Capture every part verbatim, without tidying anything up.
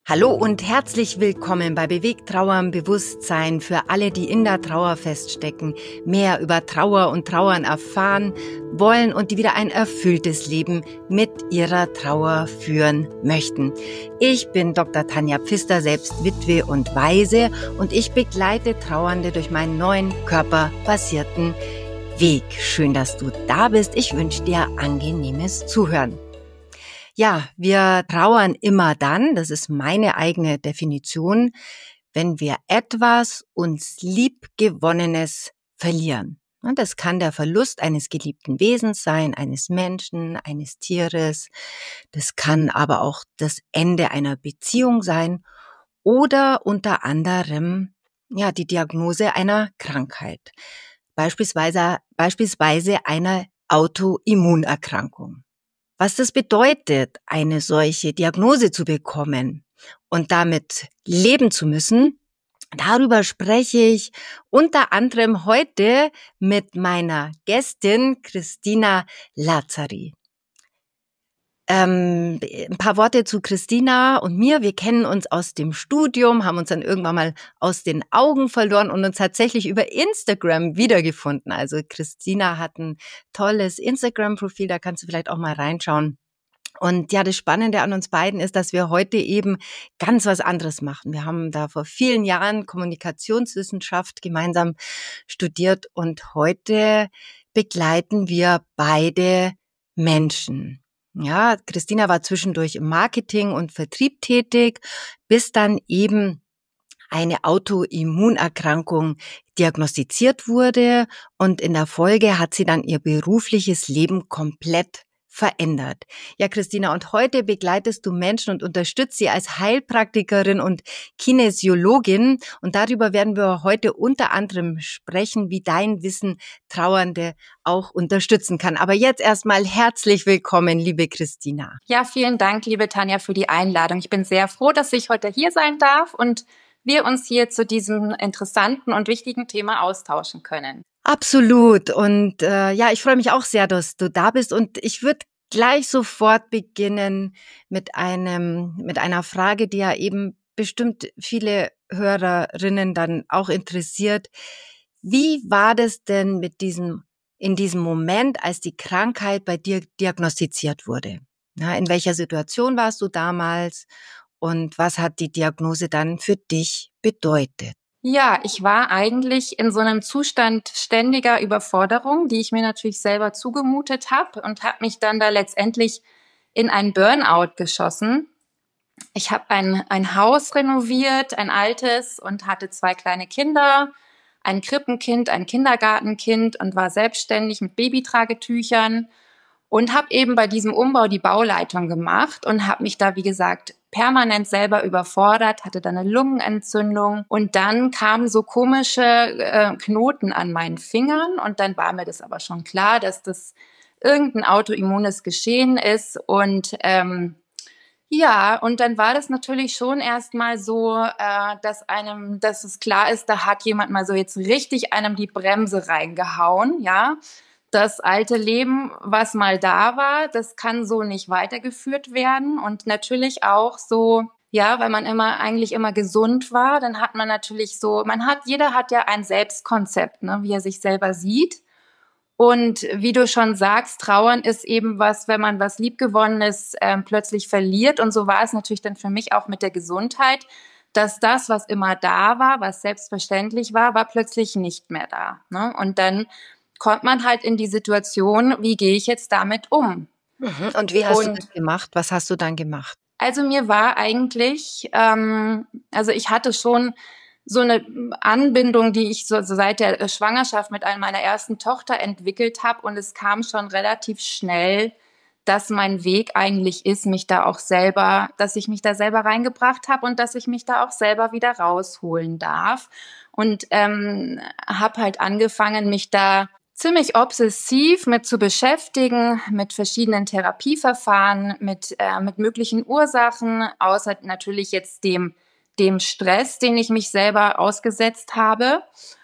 Hallo und herzlich willkommen bei Bewegt Trauern Bewusstsein für alle, die in der Trauer feststecken, mehr über Trauer und Trauern erfahren wollen und die wieder ein erfülltes Leben mit ihrer Trauer führen möchten. Ich bin Doktor Tanja Pfister, selbst Witwe und Waise, und ich begleite Trauernde durch meinen neuen körperbasierten Weg. Schön, dass du da bist. Ich wünsche dir angenehmes Zuhören. Ja, wir trauern immer dann, das ist meine eigene Definition, wenn wir etwas uns Liebgewonnenes verlieren. Und das kann der Verlust eines geliebten Wesens sein, eines Menschen, eines Tieres. Das kann aber auch das Ende einer Beziehung sein oder unter anderem ja die Diagnose einer Krankheit, beispielsweise beispielsweise einer Autoimmunerkrankung. Was das bedeutet, eine solche Diagnose zu bekommen und damit leben zu müssen, darüber spreche ich unter anderem heute mit meiner Gästin Christina Lazari. Ähm, ein paar Worte zu Christina und mir. Wir kennen uns aus dem Studium, haben uns dann irgendwann mal aus den Augen verloren und uns tatsächlich über Instagram wiedergefunden. Also Christina hat ein tolles Instagram-Profil, da kannst du vielleicht auch mal reinschauen. Und ja, das Spannende an uns beiden ist, dass wir heute eben ganz was anderes machen. Wir haben da vor vielen Jahren Kommunikationswissenschaft gemeinsam studiert und heute begleiten wir beide Menschen. Ja, Christina war zwischendurch im Marketing und Vertrieb tätig, bis dann eben eine Autoimmunerkrankung diagnostiziert wurde, und in der Folge hat sie dann ihr berufliches Leben komplett verändert. Ja, Christina, und heute begleitest du Menschen und unterstützt sie als Heilpraktikerin und Kinesiologin, und darüber werden wir heute unter anderem sprechen, wie dein Wissen Trauernde auch unterstützen kann. Aber jetzt erstmal herzlich willkommen, liebe Christina. Ja, vielen Dank, liebe Tanja, für die Einladung. Ich bin sehr froh, dass ich heute hier sein darf und wir uns hier zu diesem interessanten und wichtigen Thema austauschen können. Absolut. Und äh, ja, ich freue mich auch sehr, dass du da bist. Und ich würde gleich sofort beginnen mit einem mit einer Frage, die ja eben bestimmt viele Hörerinnen dann auch interessiert. Wie war das denn mit diesem in diesem Moment, als die Krankheit bei dir diagnostiziert wurde? Na, in welcher Situation warst du damals und was hat die Diagnose dann für dich bedeutet? Ja, ich war eigentlich in so einem Zustand ständiger Überforderung, die ich mir natürlich selber zugemutet habe, und habe mich dann da letztendlich in einen Burnout geschossen. Ich habe ein, ein Haus renoviert, ein altes, und hatte zwei kleine Kinder, ein Krippenkind, ein Kindergartenkind, und war selbstständig mit Babytragetüchern und habe eben bei diesem Umbau die Bauleitung gemacht und habe mich da, wie gesagt, permanent selber überfordert, hatte dann eine Lungenentzündung, und dann kamen so komische äh, Knoten an meinen Fingern, und dann war mir das aber schon klar, dass das irgendein autoimmunes Geschehen ist. Und ähm, ja, und dann war das natürlich schon erstmal so, äh, dass einem, dass es klar ist, da hat jemand mal so jetzt richtig einem die Bremse reingehauen, ja. Das alte Leben, was mal da war, das kann so nicht weitergeführt werden. Und natürlich auch so, ja, weil man immer eigentlich immer gesund war, dann hat man natürlich so, man hat, jeder hat ja ein Selbstkonzept, ne, wie er sich selber sieht. Und wie du schon sagst, Trauern ist eben was, wenn man was Liebgewonnenes ähm, plötzlich verliert. Und so war es natürlich dann für mich auch mit der Gesundheit, dass das, was immer da war, was selbstverständlich war, war plötzlich nicht mehr da, ne? Und dann kommt man halt in die Situation, wie gehe ich jetzt damit um? Mhm. Und wie hast Und du das gemacht? Was hast du dann gemacht? Also mir war eigentlich, ähm, also ich hatte schon so eine Anbindung, die ich so, so seit der Schwangerschaft mit einer meiner ersten Tochter entwickelt habe, und es kam schon relativ schnell, dass mein Weg eigentlich ist, mich da auch selber, dass ich mich da selber reingebracht habe und dass ich mich da auch selber wieder rausholen darf, und ähm, habe halt angefangen, mich da ziemlich obsessiv mit zu beschäftigen, mit verschiedenen Therapieverfahren, mit äh, mit möglichen Ursachen, außer natürlich jetzt dem dem Stress, den ich mich selber ausgesetzt habe.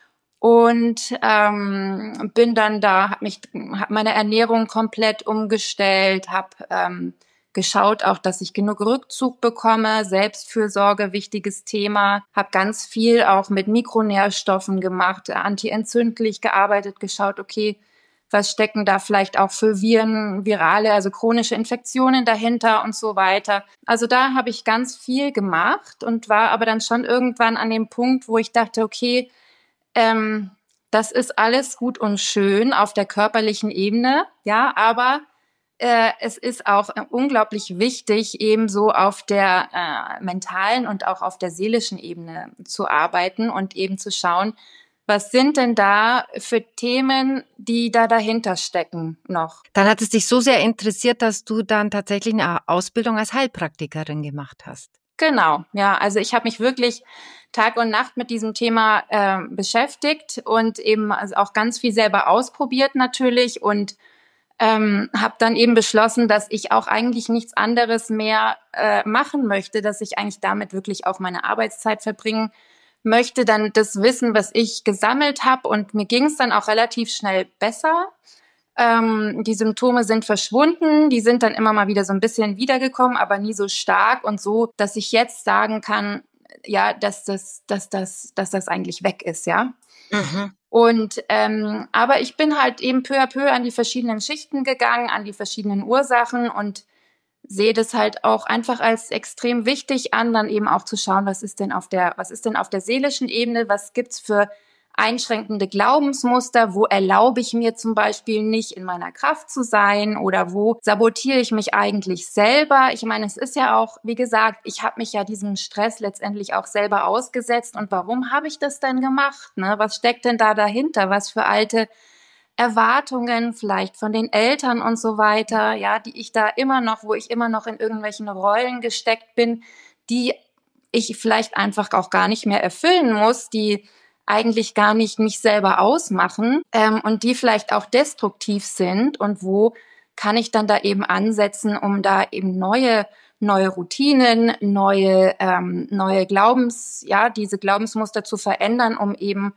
Und ähm, bin dann da, habe mich, habe meine Ernährung komplett umgestellt, habe ähm, geschaut auch, dass ich genug Rückzug bekomme, Selbstfürsorge, wichtiges Thema, habe ganz viel auch mit Mikronährstoffen gemacht, antientzündlich gearbeitet, geschaut, okay, was stecken da vielleicht auch für Viren, virale, also chronische Infektionen dahinter und so weiter. Also da habe ich ganz viel gemacht und war aber dann schon irgendwann an dem Punkt, wo ich dachte, okay, ähm, das ist alles gut und schön auf der körperlichen Ebene, ja, aber äh, es ist auch unglaublich wichtig, ebenso auf der äh, mentalen und auch auf der seelischen Ebene zu arbeiten und eben zu schauen, was sind denn da für Themen, die da dahinter stecken noch? Dann hat es dich so sehr interessiert, dass du dann tatsächlich eine Ausbildung als Heilpraktikerin gemacht hast. Genau, ja, also ich habe mich wirklich Tag und Nacht mit diesem Thema äh, beschäftigt und eben also auch ganz viel selber ausprobiert natürlich und ähm, habe dann eben beschlossen, dass ich auch eigentlich nichts anderes mehr äh, machen möchte, dass ich eigentlich damit wirklich auch meine Arbeitszeit verbringen möchte, dann das Wissen, was ich gesammelt habe, und mir ging es dann auch relativ schnell besser. Ähm, die Symptome sind verschwunden, die sind dann immer mal wieder so ein bisschen wiedergekommen, aber nie so stark und so, dass ich jetzt sagen kann, ja, dass das, dass das, dass das eigentlich weg ist, ja. Mhm. Und ähm, aber ich bin halt eben peu à peu an die verschiedenen Schichten gegangen, an die verschiedenen Ursachen und sehe das halt auch einfach als extrem wichtig an, dann eben auch zu schauen, was ist denn auf der, was ist denn auf der seelischen Ebene, was gibt's für einschränkende Glaubensmuster, wo erlaube ich mir zum Beispiel nicht in meiner Kraft zu sein oder wo sabotiere ich mich eigentlich selber. Ich meine, es ist ja auch, wie gesagt, ich habe mich ja diesem Stress letztendlich auch selber ausgesetzt, und warum habe ich das denn gemacht? Ne? Was steckt denn da dahinter? Was für alte Erwartungen vielleicht von den Eltern und so weiter, ja, die ich da immer noch, wo ich immer noch in irgendwelchen Rollen gesteckt bin, die ich vielleicht einfach auch gar nicht mehr erfüllen muss, die eigentlich gar nicht mich selber ausmachen ähm, und die vielleicht auch destruktiv sind, und wo kann ich dann da eben ansetzen, um da eben neue neue Routinen, neue ähm, neue Glaubens, ja, diese Glaubensmuster zu verändern, um eben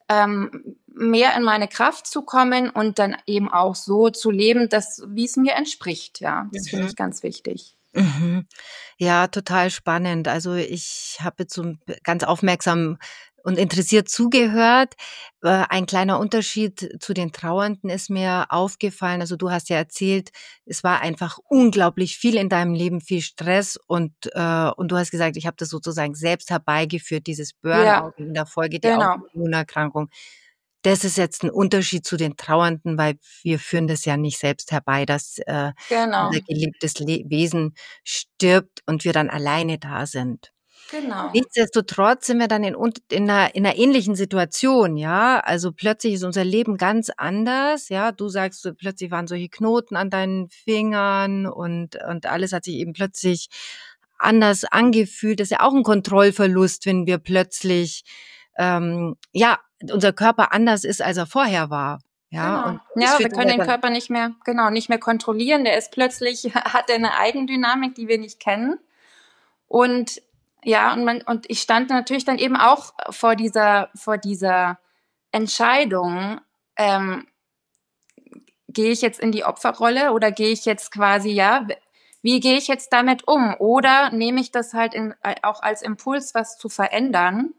ähm, mehr in meine Kraft zu kommen und dann eben auch so zu leben, dass, wie es mir entspricht. Ja, das mhm. finde ich ganz wichtig. Mhm. Ja, total spannend. Also ich habe jetzt so ganz aufmerksam und interessiert zugehört. Ein kleiner Unterschied zu den Trauernden ist mir aufgefallen. Also du hast ja erzählt, es war einfach unglaublich viel in deinem Leben, viel Stress, und äh, und du hast gesagt, ich habe das sozusagen selbst herbeigeführt, dieses Burnout, ja, in der Folge die genau. Autoimmunerkrankung. Das ist jetzt ein Unterschied zu den Trauernden, weil wir führen das ja nicht selbst herbei, dass äh, genau. unser geliebtes Le- Wesen stirbt und wir dann alleine da sind. Genau. Nichtsdestotrotz sind wir dann in, in, einer, in einer ähnlichen Situation, ja. Also plötzlich ist unser Leben ganz anders, ja. Du sagst, plötzlich waren solche Knoten an deinen Fingern und, und alles hat sich eben plötzlich anders angefühlt. Das ist ja auch ein Kontrollverlust, wenn wir plötzlich, ähm, ja, unser Körper anders ist, als er vorher war. Ja, genau. und Ja, wir können den Körper nicht mehr, genau, nicht mehr kontrollieren. Der ist plötzlich, hat er eine Eigendynamik, die wir nicht kennen. Und ja, und man, und ich stand natürlich dann eben auch vor dieser, vor dieser Entscheidung, ähm, gehe ich jetzt in die Opferrolle oder gehe ich jetzt quasi, ja, wie gehe ich jetzt damit um? Oder nehme ich das halt in, auch als Impuls, was zu verändern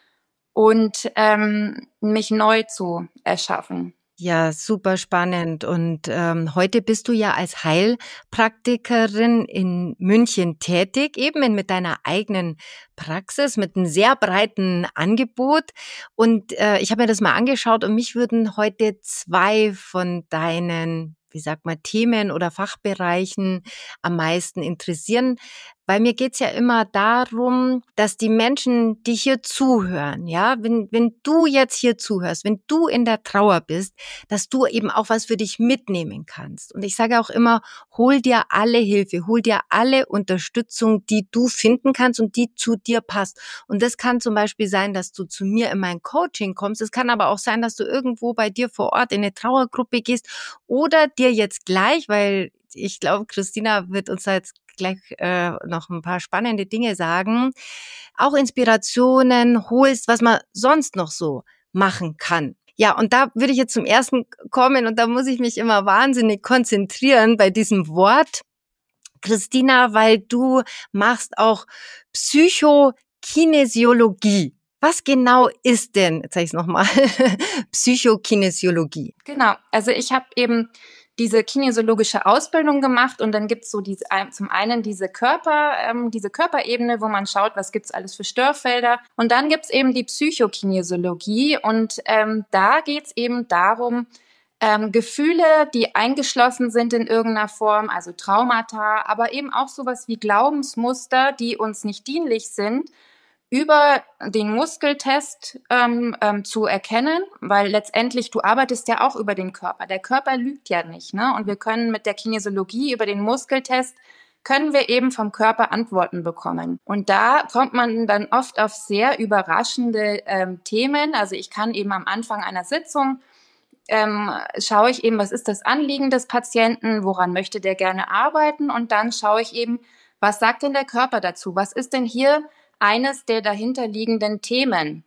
und ähm, mich neu zu erschaffen? Ja, super spannend. Und ähm, heute bist du ja als Heilpraktikerin in München tätig, eben mit deiner eigenen Praxis, mit einem sehr breiten Angebot. Und äh, ich habe mir das mal angeschaut, und mich würden heute zwei von deinen, wie sagt man, Themen oder Fachbereichen am meisten interessieren. Weil mir geht's ja immer darum, dass die Menschen, die hier zuhören, ja, wenn, wenn du jetzt hier zuhörst, wenn du in der Trauer bist, dass du eben auch was für dich mitnehmen kannst. Und ich sage auch immer, hol dir alle Hilfe, hol dir alle Unterstützung, die du finden kannst und die zu dir passt. Und das kann zum Beispiel sein, dass du zu mir in mein Coaching kommst. Es kann aber auch sein, dass du irgendwo bei dir vor Ort in eine Trauergruppe gehst oder dir jetzt gleich, weil ich glaube, Christina wird uns da jetzt gleich äh, noch ein paar spannende Dinge sagen, auch Inspirationen holst, was man sonst noch so machen kann. Ja, und da würde ich jetzt zum ersten kommen, und da muss ich mich immer wahnsinnig konzentrieren bei diesem Wort Christina, weil du machst auch Psychokinesiologie. Was genau ist denn, jetzt sage ich es nochmal, Psychokinesiologie? Genau, also ich habe eben diese kinesiologische Ausbildung gemacht und dann gibt's so diese, zum einen diese Körper, ähm, diese Körperebene, wo man schaut, was gibt's alles für Störfelder, und dann gibt's eben die Psychokinesiologie und ähm, da geht's eben darum, ähm, Gefühle, die eingeschlossen sind in irgendeiner Form, also Traumata, aber eben auch sowas wie Glaubensmuster, die uns nicht dienlich sind, über den Muskeltest ähm, ähm, zu erkennen, weil letztendlich du arbeitest ja auch über den Körper. Der Körper lügt ja nicht, ne? Und wir können mit der Kinesiologie über den Muskeltest können wir eben vom Körper Antworten bekommen. Und da kommt man dann oft auf sehr überraschende ähm, Themen. Also ich kann eben am Anfang einer Sitzung ähm, schaue ich eben, was ist das Anliegen des Patienten, woran möchte der gerne arbeiten, und dann schaue ich eben, was sagt denn der Körper dazu? Was ist denn hier eines der dahinterliegenden Themen?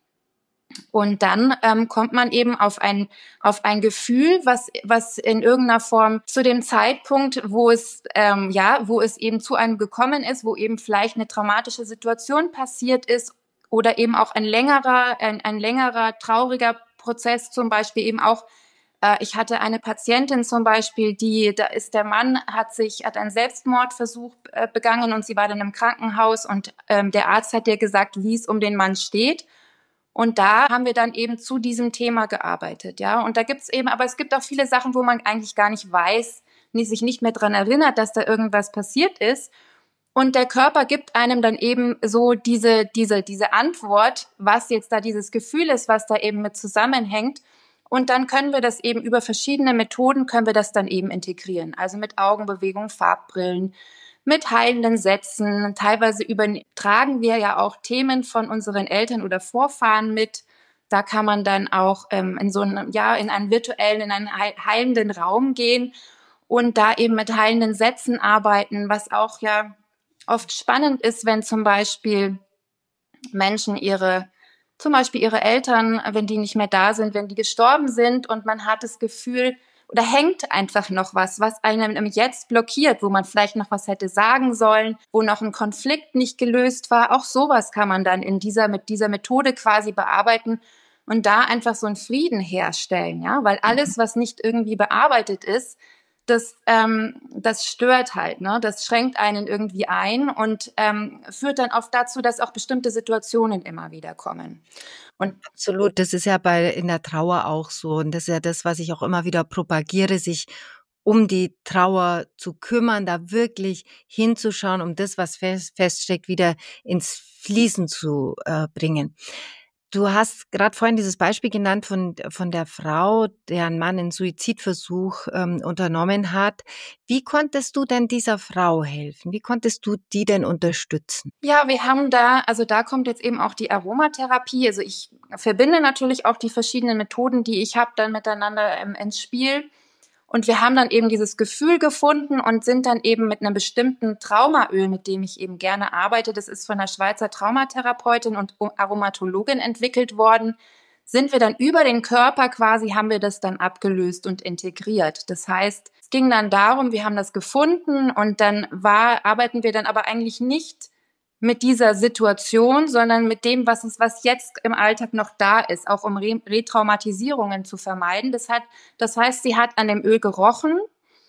Und dann ähm, kommt man eben auf ein auf ein Gefühl, was was in irgendeiner Form zu dem Zeitpunkt, wo es ähm, ja, wo es eben zu einem gekommen ist, wo eben vielleicht eine traumatische Situation passiert ist oder eben auch ein längerer ein, ein längerer trauriger Prozess, zum Beispiel eben auch. Äh, ich hatte eine Patientin zum Beispiel, die da ist der Mann hat sich hat einen Selbstmordversuch äh, begangen und sie war dann im Krankenhaus und ähm, der Arzt hat ihr gesagt, wie es um den Mann steht. Und da haben wir dann eben zu diesem Thema gearbeitet, ja. Und da gibt's eben, aber es gibt auch viele Sachen, wo man eigentlich gar nicht weiß, nie, sich nicht mehr dran erinnert, dass da irgendwas passiert ist. Und der Körper gibt einem dann eben so diese, diese, diese Antwort, was jetzt da dieses Gefühl ist, was da eben mit zusammenhängt. Und dann können wir das eben über verschiedene Methoden, können wir das dann eben integrieren. Also mit Augenbewegung, Farbbrillen, mit heilenden Sätzen. Teilweise übertragen wir ja auch Themen von unseren Eltern oder Vorfahren mit. Da kann man dann auch ähm, in so einem, ja, in einen virtuellen, in einen heilenden Raum gehen und da eben mit heilenden Sätzen arbeiten, was auch ja oft spannend ist, wenn zum Beispiel Menschen ihre, zum Beispiel ihre Eltern, wenn die nicht mehr da sind, wenn die gestorben sind und man hat das Gefühl, oder hängt einfach noch was, was einem im Jetzt blockiert, wo man vielleicht noch was hätte sagen sollen, wo noch ein Konflikt nicht gelöst war. Auch sowas kann man dann in dieser, mit dieser Methode quasi bearbeiten und da einfach so einen Frieden herstellen, ja, weil alles, was nicht irgendwie bearbeitet ist, das, ähm, das stört halt, ne? Das schränkt einen irgendwie ein und ähm, führt dann oft dazu, dass auch bestimmte Situationen immer wieder kommen. Und absolut, das ist ja bei in der Trauer auch so. Und das ist ja das, was ich auch immer wieder propagiere, sich um die Trauer zu kümmern, da wirklich hinzuschauen, um das, was fest, feststeckt, wieder ins Fließen zu äh, bringen. Du hast gerade vorhin dieses Beispiel genannt von von der Frau, deren Mann einen Suizidversuch ähm, unternommen hat. Wie konntest du denn dieser Frau helfen? Wie konntest du die denn unterstützen? Ja, wir haben da, also da kommt jetzt eben auch die Aromatherapie. Also ich verbinde natürlich auch die verschiedenen Methoden, die ich habe, dann miteinander ähm, ins Spiel. Und wir haben dann eben dieses Gefühl gefunden und sind dann eben mit einem bestimmten Traumaöl, mit dem ich eben gerne arbeite, das ist von einer Schweizer Traumatherapeutin und Aromatologin entwickelt worden, sind wir dann über den Körper quasi, haben wir das dann abgelöst und integriert. Das heißt, es ging dann darum, wir haben das gefunden und dann war, arbeiten wir dann aber eigentlich nicht mit dieser Situation, sondern mit dem, was es, was jetzt im Alltag noch da ist, auch um Re- Retraumatisierungen zu vermeiden. Das hat, das heißt, sie hat an dem Öl gerochen,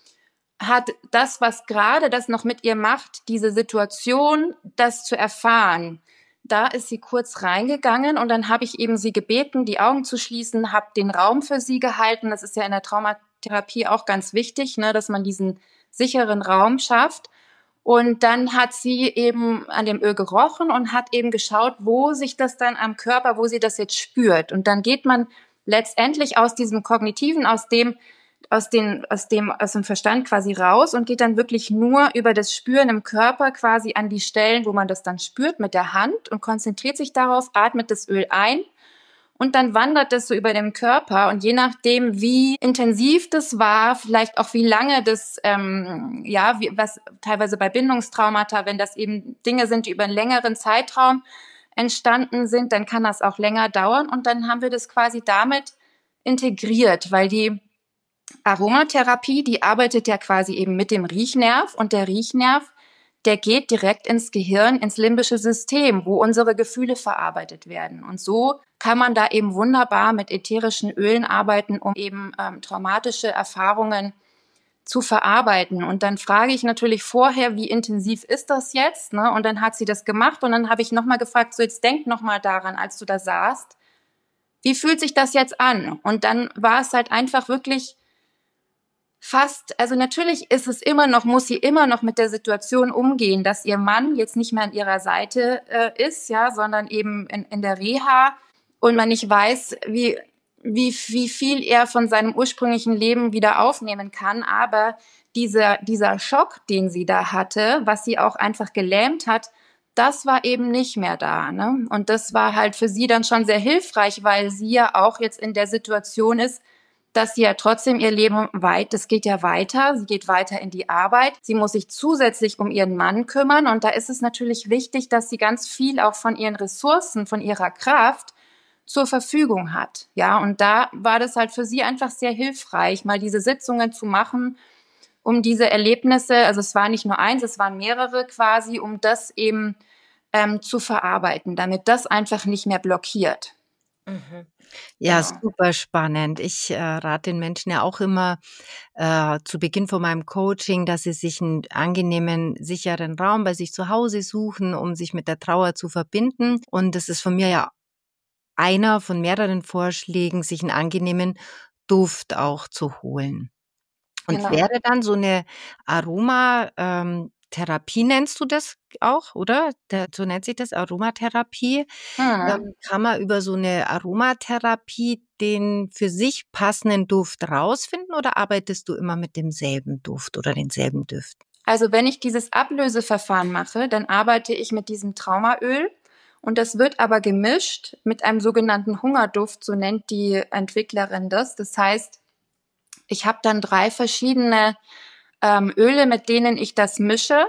hat das, was gerade das noch mit ihr macht, diese Situation, das zu erfahren. Da ist sie kurz reingegangen und dann habe ich eben sie gebeten, die Augen zu schließen, habe den Raum für sie gehalten. Das ist ja in der Traumatherapie auch ganz wichtig, ne, dass man diesen sicheren Raum schafft. Und dann hat sie eben an dem Öl gerochen und hat eben geschaut, wo sich das dann am Körper, wo sie das jetzt spürt. Und dann geht man letztendlich aus diesem Kognitiven, aus dem, aus dem, aus dem, aus dem Verstand quasi raus und geht dann wirklich nur über das Spüren im Körper quasi an die Stellen, wo man das dann spürt mit der Hand und konzentriert sich darauf, atmet das Öl ein. Und dann wandert das so über den Körper und je nachdem, wie intensiv das war, vielleicht auch wie lange das, ähm, ja, wie, was teilweise bei Bindungstraumata, wenn das eben Dinge sind, die über einen längeren Zeitraum entstanden sind, dann kann das auch länger dauern und dann haben wir das quasi damit integriert, weil die Aromatherapie, die arbeitet ja quasi eben mit dem Riechnerv und der Riechnerv der geht direkt ins Gehirn, ins limbische System, wo unsere Gefühle verarbeitet werden. Und so kann man da eben wunderbar mit ätherischen Ölen arbeiten, um eben ähm, traumatische Erfahrungen zu verarbeiten. Und dann frage ich natürlich vorher, wie intensiv ist das jetzt? Ne? Und dann hat sie das gemacht und dann habe ich nochmal gefragt, so jetzt denk nochmal daran, als du da saßt, wie fühlt sich das jetzt an? Und dann war es halt einfach wirklich fast, also natürlich ist es immer noch, muss sie immer noch mit der Situation umgehen, dass ihr Mann jetzt nicht mehr an ihrer Seite äh, ist, ja, sondern eben in, in der Reha und man nicht weiß, wie, wie, wie viel er von seinem ursprünglichen Leben wieder aufnehmen kann. Aber dieser, dieser Schock, den sie da hatte, was sie auch einfach gelähmt hat, das war eben nicht mehr da, ne? Und das war halt für sie dann schon sehr hilfreich, weil sie ja auch jetzt in der Situation ist, dass sie ja trotzdem ihr Leben weit, das geht ja weiter, sie geht weiter in die Arbeit, sie muss sich zusätzlich um ihren Mann kümmern und da ist es natürlich wichtig, dass sie ganz viel auch von ihren Ressourcen, von ihrer Kraft zur Verfügung hat, ja, und da war das halt für sie einfach sehr hilfreich, mal diese Sitzungen zu machen, um diese Erlebnisse, also es war nicht nur eins, es waren mehrere quasi, um das eben ähm, zu verarbeiten, damit das einfach nicht mehr blockiert. Mhm. Ja, Genau. super spannend. Ich äh, rate den Menschen ja auch immer äh, zu Beginn von meinem Coaching, dass sie sich einen angenehmen, sicheren Raum bei sich zu Hause suchen, um sich mit der Trauer zu verbinden. Und das ist von mir ja einer von mehreren Vorschlägen, sich einen angenehmen Duft auch zu holen. Und Genau. wäre dann so eine Aroma, ähm, Therapie nennst du das auch, oder? Der, so nennt sich das, Aromatherapie. Mhm. Ähm, kann man über so eine Aromatherapie den für sich passenden Duft rausfinden oder arbeitest du immer mit demselben Duft oder denselben Düften? Also wenn ich dieses Ablöseverfahren mache, dann arbeite ich mit diesem Traumaöl und das wird aber gemischt mit einem sogenannten Hungerduft, so nennt die Entwicklerin das. Das heißt, ich habe dann drei verschiedene ähm, Öle, mit denen ich das mische,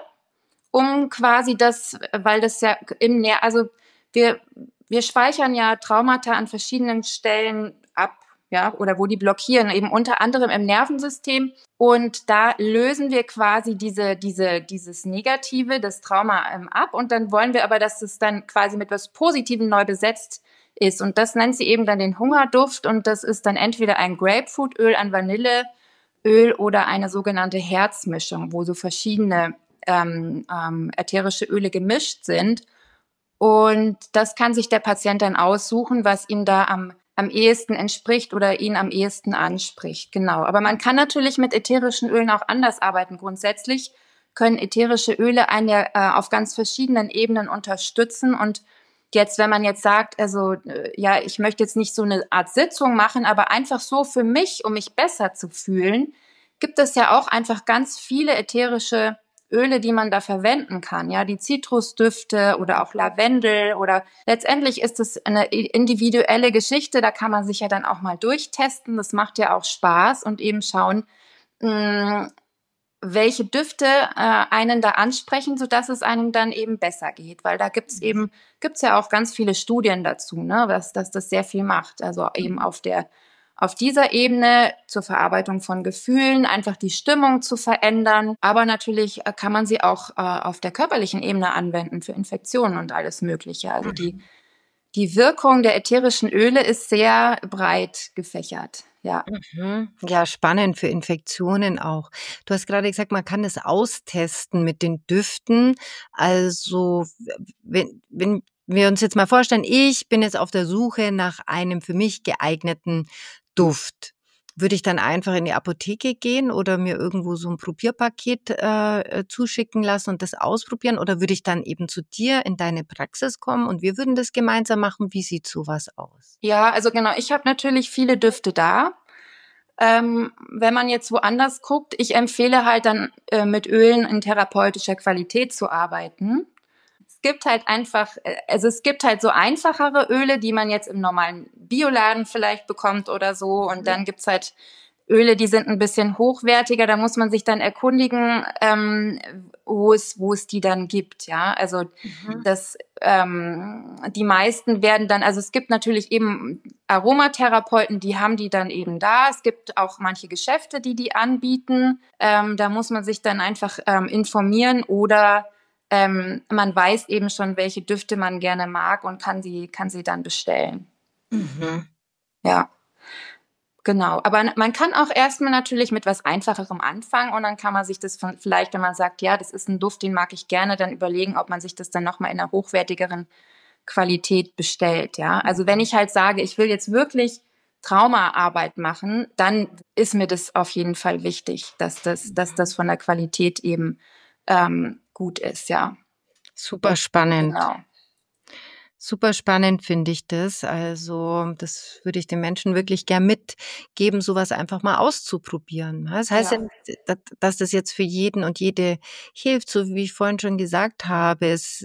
um quasi das, weil das ja im Nähr, also wir, wir speichern ja Traumata an verschiedenen Stellen ab, ja, oder wo die blockieren, eben unter anderem im Nervensystem. Und da lösen wir quasi diese, diese, dieses Negative, das Trauma ähm, ab. Und dann wollen wir aber, dass es dann quasi mit was Positivem neu besetzt ist. Und das nennt sie eben dann den Hungerduft. Und das ist dann entweder ein Grapefruitöl, ein Vanilleöl oder eine sogenannte Herzmischung, wo so verschiedene ähm, ähm, ätherische Öle gemischt sind. Und das kann sich der Patient dann aussuchen, was ihm da am, am ehesten entspricht oder ihn am ehesten anspricht. Genau. Aber man kann natürlich mit ätherischen Ölen auch anders arbeiten. Grundsätzlich können ätherische Öle einen ja äh, auf ganz verschiedenen Ebenen unterstützen. Und jetzt, wenn man jetzt sagt, also äh, ja, ich möchte jetzt nicht so eine Art Sitzung machen, aber einfach so für mich, um mich besser zu fühlen, gibt es ja auch einfach ganz viele ätherische Öle, die man da verwenden kann, ja, die Zitrusdüfte oder auch Lavendel oder letztendlich ist es eine individuelle Geschichte, da kann man sich ja dann auch mal durchtesten, das macht ja auch Spaß und eben schauen, mh, welche Düfte äh, einen da ansprechen, sodass es einem dann eben besser geht, weil da gibt's eben, gibt's ja auch ganz viele Studien dazu, ne, dass, dass das sehr viel macht, also eben auf der auf dieser Ebene zur Verarbeitung von Gefühlen, einfach die Stimmung zu verändern. Aber natürlich kann man sie auch äh, auf der körperlichen Ebene anwenden für Infektionen und alles Mögliche. Also die, die Wirkung der ätherischen Öle ist sehr breit gefächert. Ja. Mhm. Ja, spannend für Infektionen auch. Du hast gerade gesagt, man kann das austesten mit den Düften. Also wenn, wenn wir uns jetzt mal vorstellen, ich bin jetzt auf der Suche nach einem für mich geeigneten Duft. Würde ich dann einfach in die Apotheke gehen oder mir irgendwo so ein Probierpaket äh, zuschicken lassen und das ausprobieren? Oder würde ich dann eben zu dir in deine Praxis kommen und wir würden das gemeinsam machen? Wie sieht sowas aus? Ja, also genau, ich habe natürlich viele Düfte da. Ähm, wenn man jetzt woanders guckt, ich empfehle halt dann äh, mit Ölen in therapeutischer Qualität zu arbeiten. Es gibt halt einfach, also es gibt halt so einfachere Öle, die man jetzt im normalen Bioladen vielleicht bekommt oder so. Und dann gibt's halt Öle, die sind ein bisschen hochwertiger. Da muss man sich dann erkundigen, ähm, wo es, wo es die dann gibt. Ja, also Mhm. das, ähm, die meisten werden dann, also es gibt natürlich eben Aromatherapeuten, die haben die dann eben da. Es gibt auch manche Geschäfte, die die anbieten. Ähm, da muss man sich dann einfach ähm, informieren oder ähm, man weiß eben schon, welche Düfte man gerne mag und kann sie, kann sie dann bestellen. Mhm. Ja, genau. Aber man kann auch erstmal natürlich mit was Einfacherem anfangen und dann kann man sich das von, vielleicht, wenn man sagt, ja, das ist ein Duft, den mag ich gerne, dann überlegen, ob man sich das dann nochmal in einer hochwertigeren Qualität bestellt, ja. Also wenn ich halt sage, ich will jetzt wirklich Traumaarbeit machen, dann ist mir das auf jeden Fall wichtig, dass das, dass das von der Qualität eben ähm, gut ist, ja. Super spannend. Genau. Super spannend finde ich das. Also das würde ich den Menschen wirklich gern mitgeben, sowas einfach mal auszuprobieren. Das heißt ja, ja nicht, dass das jetzt für jeden und jede hilft, so wie ich vorhin schon gesagt habe. Es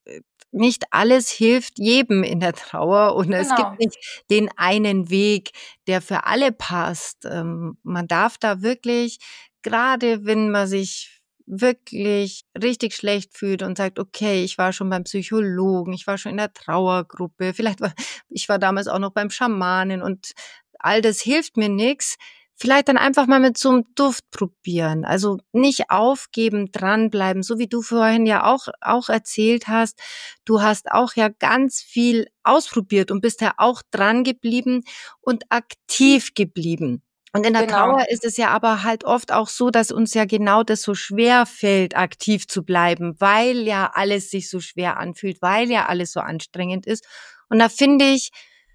nicht alles hilft jedem in der Trauer und genau. Es gibt nicht den einen Weg, der für alle passt. Man darf da wirklich, gerade wenn man sich wirklich richtig schlecht fühlt und sagt, okay, ich war schon beim Psychologen, ich war schon in der Trauergruppe, vielleicht war, ich war damals auch noch beim Schamanen und all das hilft mir nichts. Vielleicht dann einfach mal mit so einem Duft probieren. Also nicht aufgeben, dranbleiben, so wie du vorhin ja auch, auch erzählt hast. Du hast auch ja ganz viel ausprobiert und bist ja auch dran geblieben und aktiv geblieben. Und in der genau. Trauer ist es ja aber halt oft auch so, dass uns ja genau das so schwer fällt, aktiv zu bleiben, weil ja alles sich so schwer anfühlt, weil ja alles so anstrengend ist. Und da finde ich,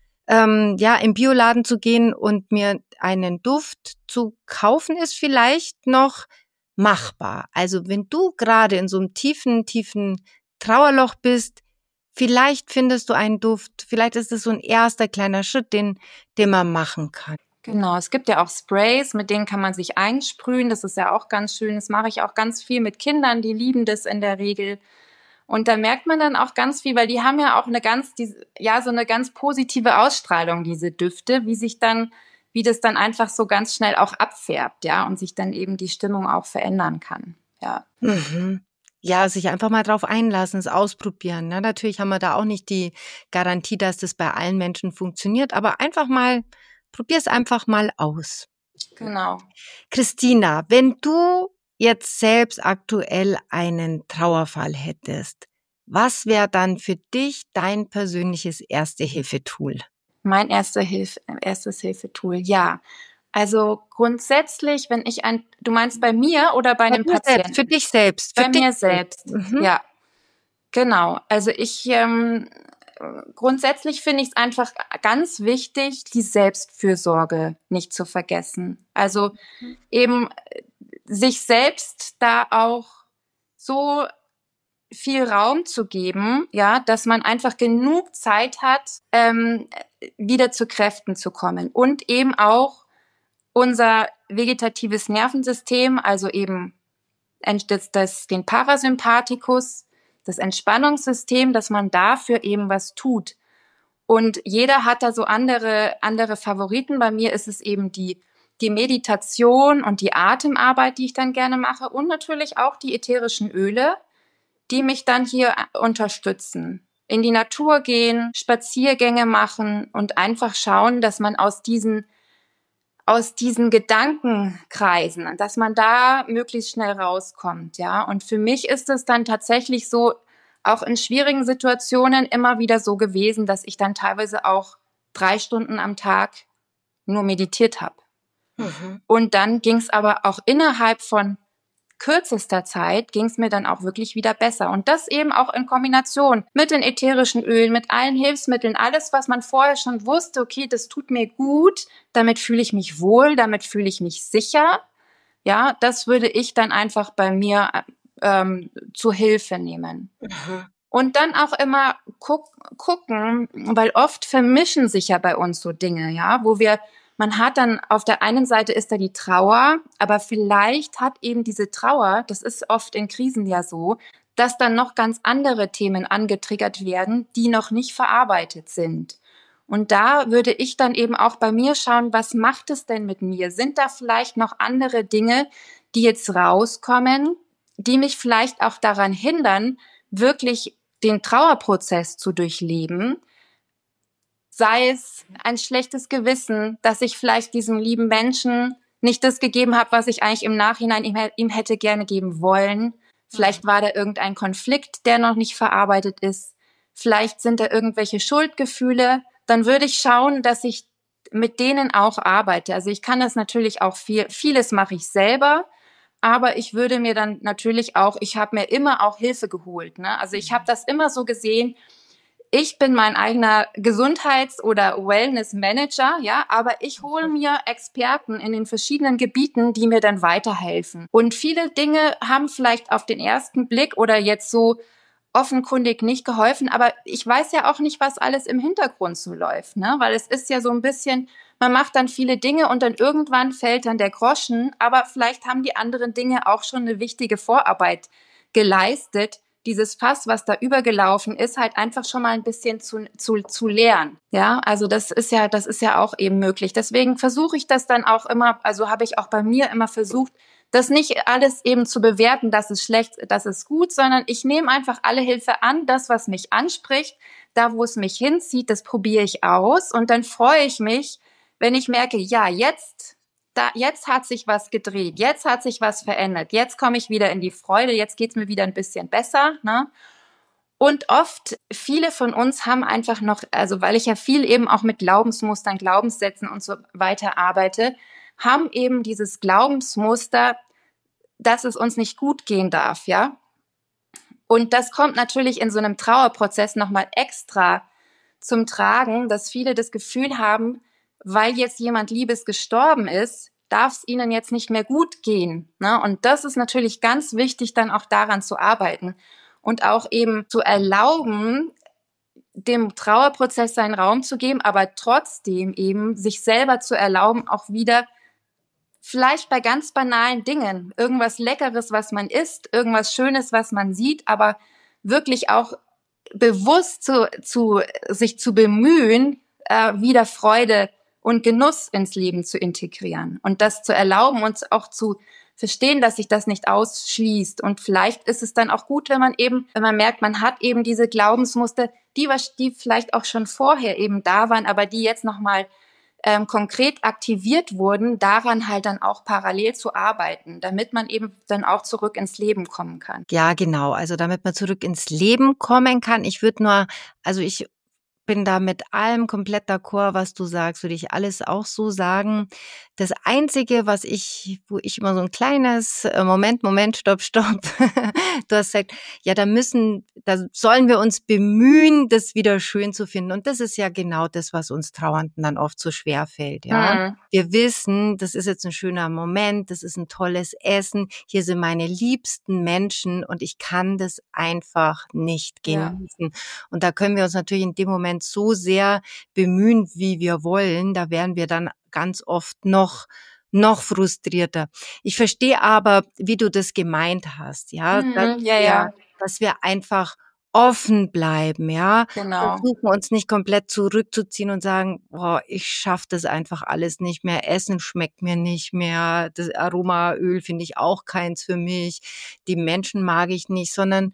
ähm, ja, im Bioladen zu gehen und mir einen Duft zu kaufen, ist vielleicht noch machbar. Also wenn du gerade in so einem tiefen, tiefen Trauerloch bist, vielleicht findest du einen Duft, vielleicht ist es so ein erster kleiner Schritt, den, den man machen kann. Genau, es gibt ja auch Sprays, mit denen kann man sich einsprühen. Das ist ja auch ganz schön. Das mache ich auch ganz viel mit Kindern, die lieben das in der Regel. Und da merkt man dann auch ganz viel, weil die haben ja auch eine ganz, die, ja, so eine ganz positive Ausstrahlung, diese Düfte, wie sich dann, wie das dann einfach so ganz schnell auch abfärbt, ja, und sich dann eben die Stimmung auch verändern kann, ja. Mhm. Ja, sich einfach mal drauf einlassen, es ausprobieren. Ne? Natürlich haben wir da auch nicht die Garantie, dass das bei allen Menschen funktioniert, aber einfach mal, probier es einfach mal aus. Genau. Christina, wenn du jetzt selbst aktuell einen Trauerfall hättest, was wäre dann für dich dein persönliches Erste-Hilfe-Tool? Mein erste Hilfe, erstes Hilfetool, ja. Also grundsätzlich, wenn ich ein, du meinst bei mir oder bei, bei einem Patienten? Selbst, für dich selbst. Bei für mir dich selbst, mhm. Ja. Genau. Also ich, ähm, grundsätzlich finde ich es einfach ganz wichtig, die Selbstfürsorge nicht zu vergessen. Also mhm. eben sich selbst da auch so viel Raum zu geben, ja, dass man einfach genug Zeit hat, ähm, wieder zu Kräften zu kommen und eben auch unser vegetatives Nervensystem, also eben das, das, den Parasympathikus, das Entspannungssystem, dass man dafür eben was tut. Und jeder hat da so andere, andere Favoriten. Bei mir ist es eben die, die Meditation und die Atemarbeit, die ich dann gerne mache und natürlich auch die ätherischen Öle, die mich dann hier unterstützen. In die Natur gehen, Spaziergänge machen und einfach schauen, dass man aus diesen, aus diesen Gedankenkreisen, dass man da möglichst schnell rauskommt, ja. Und für mich ist es dann tatsächlich so, auch in schwierigen Situationen immer wieder so gewesen, dass ich dann teilweise auch drei Stunden am Tag nur meditiert habe. Mhm. Und dann ging es aber auch innerhalb von kürzester Zeit ging es mir dann auch wirklich wieder besser. Und das eben auch in Kombination mit den ätherischen Ölen, mit allen Hilfsmitteln, alles, was man vorher schon wusste, okay, das tut mir gut, damit fühle ich mich wohl, damit fühle ich mich sicher. Ja, das würde ich dann einfach bei mir ähm, zu Hilfe nehmen. Mhm. Und dann auch immer guck, gucken, weil oft vermischen sich ja bei uns so Dinge, ja, wo wir Man hat dann, auf der einen Seite ist da die Trauer, aber vielleicht hat eben diese Trauer, das ist oft in Krisen ja so, dass dann noch ganz andere Themen angetriggert werden, die noch nicht verarbeitet sind. Und da würde ich dann eben auch bei mir schauen, was macht es denn mit mir? Sind da vielleicht noch andere Dinge, die jetzt rauskommen, die mich vielleicht auch daran hindern, wirklich den Trauerprozess zu durchleben? Sei es ein schlechtes Gewissen, dass ich vielleicht diesem lieben Menschen nicht das gegeben habe, was ich eigentlich im Nachhinein ihm, ihm hätte gerne geben wollen. Vielleicht war da irgendein Konflikt, der noch nicht verarbeitet ist. Vielleicht sind da irgendwelche Schuldgefühle. Dann würde ich schauen, dass ich mit denen auch arbeite. Also ich kann das natürlich auch viel, vieles mache ich selber, aber ich würde mir dann natürlich auch, ich habe mir immer auch Hilfe geholt. Ne? Also ich habe das immer so gesehen, ich bin mein eigener Gesundheits- oder Wellness-Manager, ja, aber ich hole mir Experten in den verschiedenen Gebieten, die mir dann weiterhelfen. Und viele Dinge haben vielleicht auf den ersten Blick oder jetzt so offenkundig nicht geholfen, aber ich weiß ja auch nicht, was alles im Hintergrund so läuft, ne? Weil es ist ja so ein bisschen, man macht dann viele Dinge und dann irgendwann fällt dann der Groschen, aber vielleicht haben die anderen Dinge auch schon eine wichtige Vorarbeit geleistet, dieses Fass, was da übergelaufen ist, halt einfach schon mal ein bisschen zu, zu, zu leeren. Ja, also das ist ja, das ist ja auch eben möglich. Deswegen versuche ich das dann auch immer, also habe ich auch bei mir immer versucht, das nicht alles eben zu bewerten, das ist schlecht, das ist gut, sondern ich nehme einfach alle Hilfe an, das, was mich anspricht, da, wo es mich hinzieht, das probiere ich aus und dann freue ich mich, wenn ich merke, ja, jetzt, da, jetzt hat sich was gedreht, jetzt hat sich was verändert, jetzt komme ich wieder in die Freude, jetzt geht's mir wieder ein bisschen besser, ne? Und oft, viele von uns haben einfach noch, also weil ich ja viel eben auch mit Glaubensmustern, Glaubenssätzen und so weiter arbeite, haben eben dieses Glaubensmuster, dass es uns nicht gut gehen darf, ja. Und das kommt natürlich in so einem Trauerprozess nochmal extra zum Tragen, dass viele das Gefühl haben, weil jetzt jemand Liebes gestorben ist, darf es ihnen jetzt nicht mehr gut gehen, ne? Und das ist natürlich ganz wichtig, dann auch daran zu arbeiten und auch eben zu erlauben, dem Trauerprozess seinen Raum zu geben, aber trotzdem eben sich selber zu erlauben, auch wieder vielleicht bei ganz banalen Dingen, irgendwas Leckeres, was man isst, irgendwas Schönes, was man sieht, aber wirklich auch bewusst zu, zu sich zu bemühen, äh, wieder Freude und Genuss ins Leben zu integrieren und das zu erlauben, uns auch zu verstehen, dass sich das nicht ausschließt. Und vielleicht ist es dann auch gut, wenn man eben, wenn man merkt, man hat eben diese Glaubensmuster, die, die vielleicht auch schon vorher eben da waren, aber die jetzt nochmal ähm, konkret aktiviert wurden, daran halt dann auch parallel zu arbeiten, damit man eben dann auch zurück ins Leben kommen kann. Ja, genau. Also damit man zurück ins Leben kommen kann. Ich würde nur, also ich bin da mit allem komplett d'accord, was du sagst, würde ich alles auch so sagen. Das Einzige, was ich, wo ich immer so ein kleines äh, Moment, Moment, stopp, stopp. Du hast gesagt, ja, da müssen, da sollen wir uns bemühen, das wieder schön zu finden. Und das ist ja genau das, was uns Trauernden dann oft so schwer fällt, ja. Hm. Wir wissen, das ist jetzt ein schöner Moment, das ist ein tolles Essen, hier sind meine liebsten Menschen und ich kann das einfach nicht genießen. Ja. Und da können wir uns natürlich in dem Moment so sehr bemühen, wie wir wollen, da wären wir dann ganz oft noch noch frustrierter. Ich verstehe aber, wie du das gemeint hast, ja, Mhm, dass, ja, wir, ja. dass wir einfach offen bleiben, ja, Genau. versuchen uns nicht komplett zurückzuziehen und sagen, boah, ich schaffe das einfach alles nicht mehr, Essen schmeckt mir nicht mehr, das Aromaöl finde ich auch keins für mich, die Menschen mag ich nicht, sondern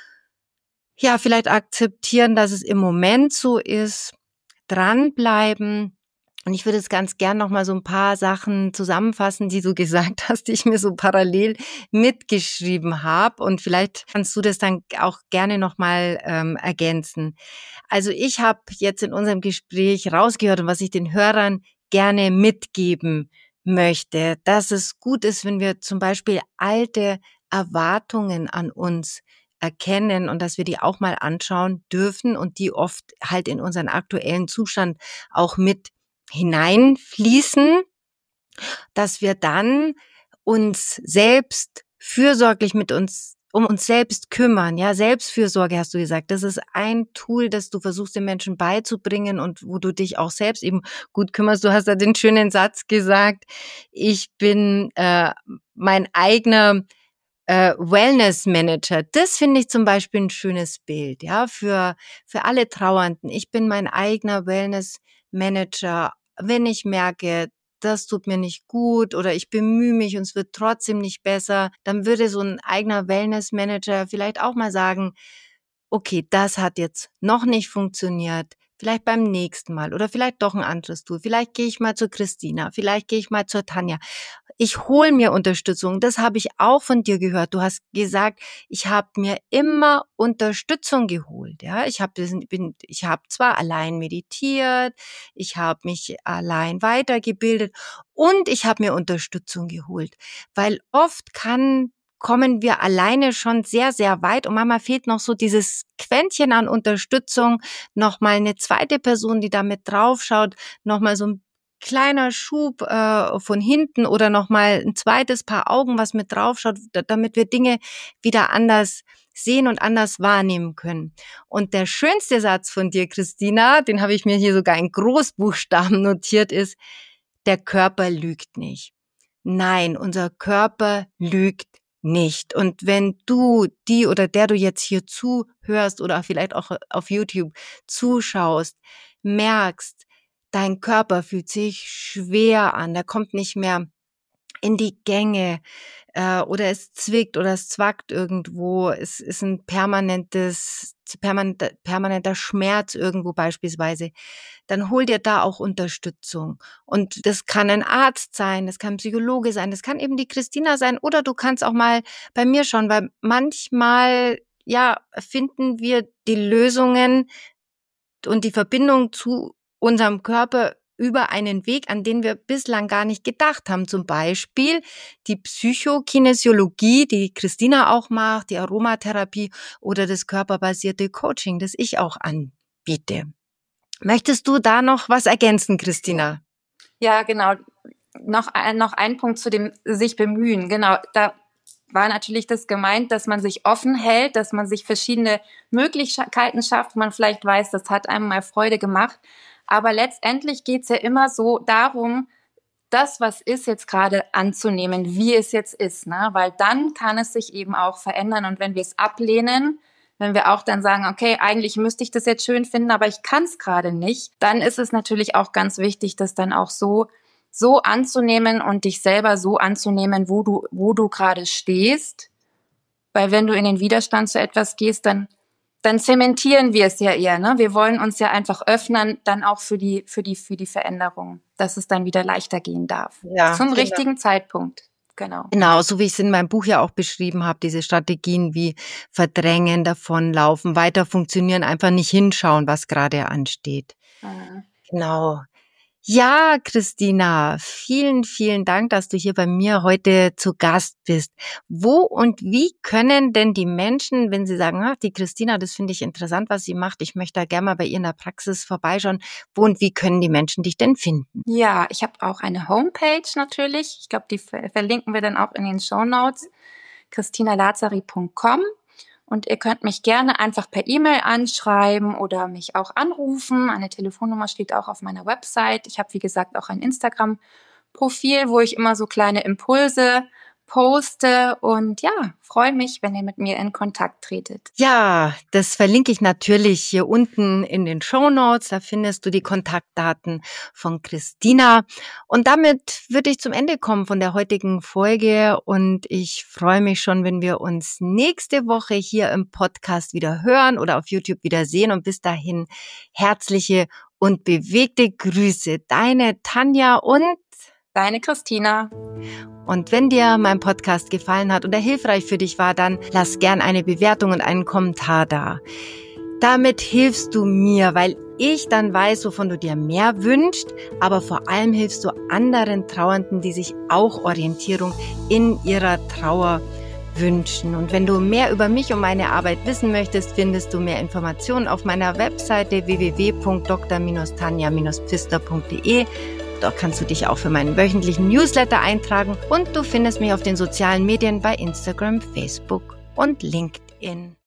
ja, vielleicht akzeptieren, dass es im Moment so ist, dranbleiben. Und ich würde jetzt ganz gern noch mal so ein paar Sachen zusammenfassen, die du gesagt hast, die ich mir so parallel mitgeschrieben habe. Und vielleicht kannst du das dann auch gerne noch mal ähm, ergänzen. Also ich habe jetzt in unserem Gespräch rausgehört, und was ich den Hörern gerne mitgeben möchte, dass es gut ist, wenn wir zum Beispiel alte Erwartungen an uns erkennen und dass wir die auch mal anschauen dürfen und die oft halt in unseren aktuellen Zustand auch mit hineinfließen, dass wir dann uns selbst fürsorglich mit uns um uns selbst kümmern. Ja, Selbstfürsorge hast du gesagt. Das ist ein Tool, das du versuchst den Menschen beizubringen und wo du dich auch selbst eben gut kümmerst. Du hast ja den schönen Satz gesagt, ich bin äh, mein eigener Äh, Wellness Manager, das finde ich zum Beispiel ein schönes Bild, ja, für, für alle Trauernden. Ich bin mein eigener Wellness Manager. Wenn ich merke, das tut mir nicht gut oder ich bemühe mich und es wird trotzdem nicht besser, dann würde so ein eigener Wellness Manager vielleicht auch mal sagen, okay, das hat jetzt noch nicht funktioniert, vielleicht beim nächsten Mal oder vielleicht doch ein anderes Tool, vielleicht gehe ich mal zur Christina, vielleicht gehe ich mal zur Tanja. Ich hole mir Unterstützung, das habe ich auch von dir gehört. Du hast gesagt, ich habe mir immer Unterstützung geholt. Ja, ich habe bin, ich habe zwar allein meditiert, ich habe mich allein weitergebildet und ich habe mir Unterstützung geholt, weil oft kann kommen wir alleine schon sehr, sehr weit und manchmal fehlt noch so dieses Quäntchen an Unterstützung, nochmal eine zweite Person, die da mit draufschaut, nochmal so ein kleiner Schub äh, von hinten oder nochmal ein zweites Paar Augen, was mit draufschaut, damit wir Dinge wieder anders sehen und anders wahrnehmen können. Und der schönste Satz von dir, Christina, den habe ich mir hier sogar in Großbuchstaben notiert, ist: Der Körper lügt nicht. Nein, unser Körper lügt nicht. Und wenn du, die oder der du jetzt hier zuhörst oder vielleicht auch auf YouTube zuschaust, merkst, dein Körper fühlt sich schwer an, der kommt nicht mehr in die Gänge äh, oder es zwickt oder es zwackt irgendwo, es ist ein permanentes, permanenter, permanenter Schmerz irgendwo beispielsweise, dann hol dir da auch Unterstützung. Und das kann ein Arzt sein, das kann ein Psychologe sein, das kann eben die Christina sein oder du kannst auch mal bei mir schauen, weil manchmal, ja, finden wir die Lösungen und die Verbindung zu unserem Körper über einen Weg, an den wir bislang gar nicht gedacht haben. Zum Beispiel die Psychokinesiologie, die Christina auch macht, die Aromatherapie oder das körperbasierte Coaching, das ich auch anbiete. Möchtest du da noch was ergänzen, Christina? Ja, genau. Noch ein, noch ein Punkt zu dem sich bemühen. Genau, da war natürlich das gemeint, dass man sich offen hält, dass man sich verschiedene Möglichkeiten schafft. Man vielleicht weiß, das hat einem mal Freude gemacht. Aber letztendlich geht's ja immer so darum, das, was ist, jetzt gerade anzunehmen, wie es jetzt ist, ne? Weil dann kann es sich eben auch verändern. Und wenn wir es ablehnen, wenn wir auch dann sagen, okay, eigentlich müsste ich das jetzt schön finden, aber ich kann es gerade nicht, dann ist es natürlich auch ganz wichtig, das dann auch so so anzunehmen und dich selber so anzunehmen, wo du wo du gerade stehst. Weil wenn du in den Widerstand zu etwas gehst, dann dann zementieren wir es ja eher, ne? Wir wollen uns ja einfach öffnen, dann auch für die, für die, für die Veränderung, dass es dann wieder leichter gehen darf. Ja, zum genau. richtigen Zeitpunkt. Genau. Genau, so wie ich es in meinem Buch ja auch beschrieben habe, diese Strategien wie Verdrängen, Davonlaufen, weiter funktionieren, einfach nicht hinschauen, was gerade ansteht. Mhm. Genau. Ja, Christina, vielen, vielen Dank, dass du hier bei mir heute zu Gast bist. Wo und wie können denn die Menschen, wenn sie sagen, ach, die Christina, das finde ich interessant, was sie macht, ich möchte da gerne mal bei ihr in der Praxis vorbeischauen, wo und wie können die Menschen dich denn finden? Ja, ich habe auch eine Homepage natürlich. Ich glaube, die verlinken wir dann auch in den Shownotes. christina lazari punkt com. Und ihr könnt mich gerne einfach per E-Mail anschreiben oder mich auch anrufen. Eine Telefonnummer steht auch auf meiner Website. Ich habe, wie gesagt, auch ein Instagram-Profil, wo ich immer so kleine Impulse poste. Und ja, freue mich, wenn ihr mit mir in Kontakt tretet. Ja, das verlinke ich natürlich hier unten in den Shownotes. Da findest du die Kontaktdaten von Christina. Und damit würde ich zum Ende kommen von der heutigen Folge. Und ich freue mich schon, wenn wir uns nächste Woche hier im Podcast wieder hören oder auf YouTube wieder sehen. Und bis dahin herzliche und bewegte Grüße. Deine Tanja und deine Christina. Und wenn dir mein Podcast gefallen hat und er hilfreich für dich war, dann lass gern eine Bewertung und einen Kommentar da. Damit hilfst du mir, weil ich dann weiß, wovon du dir mehr wünschst, aber vor allem hilfst du anderen Trauernden, die sich auch Orientierung in ihrer Trauer wünschen. Und wenn du mehr über mich und meine Arbeit wissen möchtest, findest du mehr Informationen auf meiner Webseite w w w punkt d r tanja pfister punkt d e. Dort kannst du dich auch für meinen wöchentlichen Newsletter eintragen und du findest mich auf den sozialen Medien bei Instagram, Facebook und LinkedIn.